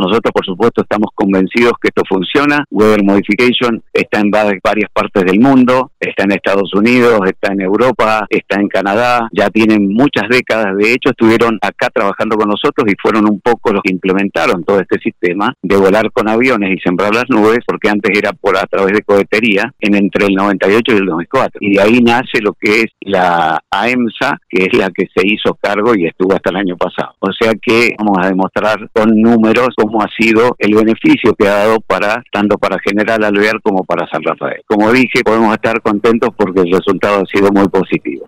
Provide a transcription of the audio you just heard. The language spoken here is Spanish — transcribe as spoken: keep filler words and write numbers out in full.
Nosotros, por supuesto, estamos convencidos que esto funciona. Weather Modification está en varias partes del mundo, está en Estados Unidos, está en Europa, está en Canadá, ya tienen muchas décadas. De hecho, estuvieron acá trabajando con nosotros y fueron un poco los que implementaron todo este sistema de volar con aviones y sembrar las nubes, porque antes era por a través de cohetería en entre el noventa y ocho y el dos mil cuatro. Y de ahí nace lo que es la AEMSA, que es la que se hizo cargo y estuvo hasta el año pasado. O sea que vamos a demostrar con números cómo ha sido el beneficio que ha dado para tanto para General Alvear como para San Rafael. Como dije, podemos estar contentos porque el resultado ha sido muy positivo.